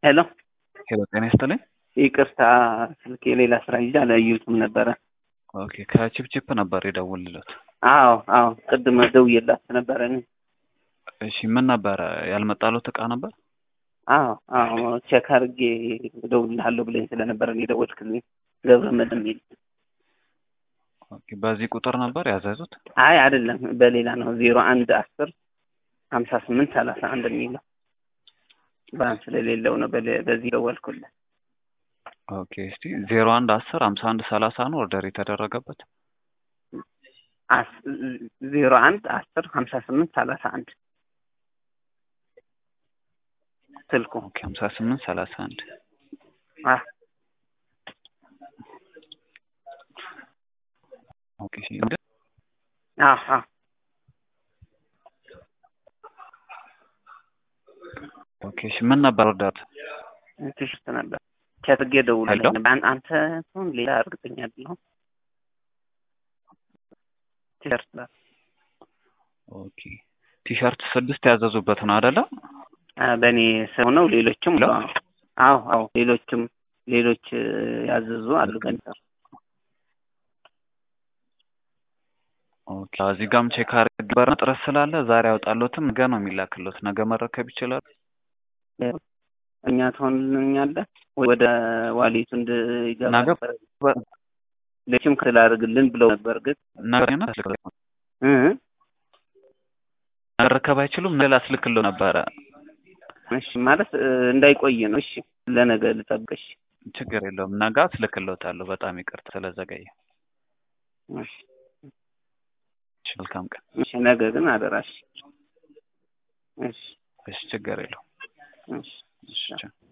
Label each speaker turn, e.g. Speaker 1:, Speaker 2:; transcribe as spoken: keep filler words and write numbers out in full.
Speaker 1: ሄሎ
Speaker 2: ሄሎ ጤና ይስጥልኝ።
Speaker 1: ይቅርታ ስልክ የሌላ ስራ ይዤ አላየሁትም ነበረ።
Speaker 2: ኦኬ ከቺፕቺፕ ነበር የደወልልዎት?
Speaker 1: አዎ አዎ ቅድም ደውዬላት ነበረ። እኔ
Speaker 2: እሺ ምን ነበረ ያልመጣልዎት እቃ ነበር?
Speaker 1: አዎ አዎ ቼክ አድርጌ እደውልልሃለሁ ብለኝ ስለነበረ ነው የደወልክልኝ። ገብረመድህን የሚል
Speaker 2: ኦኬ በዚህ ቁጥር ነበር ያዘዙት?
Speaker 1: አይ አይደለም በሌላ ነው። ዜሮ አንድ አስር ሀምሳ ስምንት ሰላሳ አንድ የሚለው ባንክ ስለሌለው ነው በዚህ ደወልኩልህ።
Speaker 2: ኦኬ እስቲ ዜሮ አንድ አስር ሀምሳ አንድ ሰላሳ ነው ኦርደር የተደረገበት?
Speaker 1: አስ ዜሮ አንድ አስር ሀምሳ ስምንት ሰላሳ አንድ ስልኩ።
Speaker 2: ኦኬ ሀምሳ ስምንት ሰላሳ አንድ
Speaker 1: አ
Speaker 2: ኦኬ እሺ
Speaker 1: አ አ
Speaker 2: ኦኬ እሺ ምን ነበር ኦርደር?
Speaker 1: ቲሸርት ነበር። ከትጌ ደውልልኝ ነበር። አንተ ሰውን ሌላ እርግጠኛ አይደለሁም። ቲሸርት ነው።
Speaker 2: ኦኬ ቲሸርት ስድስት ያዘዙበት ነው አይደለ?
Speaker 1: በእኔ ሰው ነው። ሌሎችም አዎ አዎ ሌሎችም ሌሎች ያዘዙ አሉ በእኔ ሰው።
Speaker 2: ኦኬ እዚህ ጋርም ቼክ አድርጌ ጥረት ስላለ ዛሬ ያወጣልዎትም ነገ ነው የሚላክልዎት። ነገ መረከብ ይችላል?
Speaker 1: እኛ ትሆንልኛለህ ወይ ወደ ዋሊቱ እንድይገባ ነበር። ለችም ክላርግልን ብለው ነበር ግን
Speaker 2: ነገርና እ መረከብ አይችሉም። ሌላ ስልክልዎ ነበረ።
Speaker 1: እሺ ማለት እንዳይቆይ ነው። እሺ ለነገ ልጠብቅሽ።
Speaker 2: ችግር የለውም ነገ ስልክልዎታለሁ። በጣም ይቅርታ ስለዘገየ።
Speaker 1: እሺ
Speaker 2: መልካም ቀን።
Speaker 1: እሺ ነገ ግን አደራሽ። እሺ
Speaker 2: እሺ ችግር የለውም።
Speaker 1: እሺ
Speaker 2: እሺ